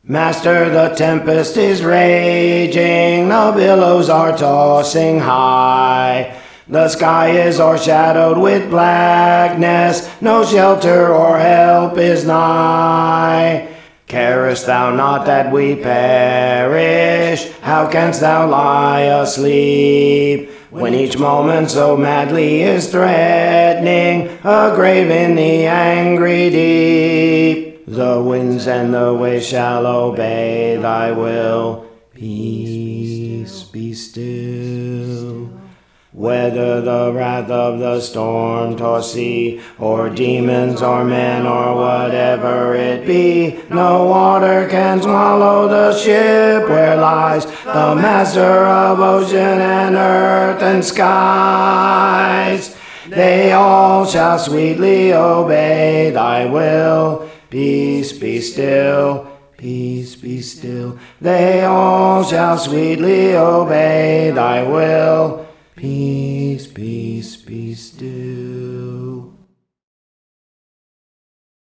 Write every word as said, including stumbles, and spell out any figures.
Master, the tempest is raging, the billows are tossing high. The sky is o'ershadowed with blackness, no shelter or help is nigh. Carest thou not that we perish? How canst thou lie asleep, when each moment so madly is threatening a grave in the angry deep? The winds and the waves shall obey thy will. Peace, be still. Whether the wrath of the storm-tossed sea, or demons, or men, or whatever it be, no water can swallow the ship where lies the Master of ocean and earth and skies. They all shall sweetly obey thy will. Peace, be still. Peace, be still. They all shall sweetly obey thy will. Peace, peace, be still.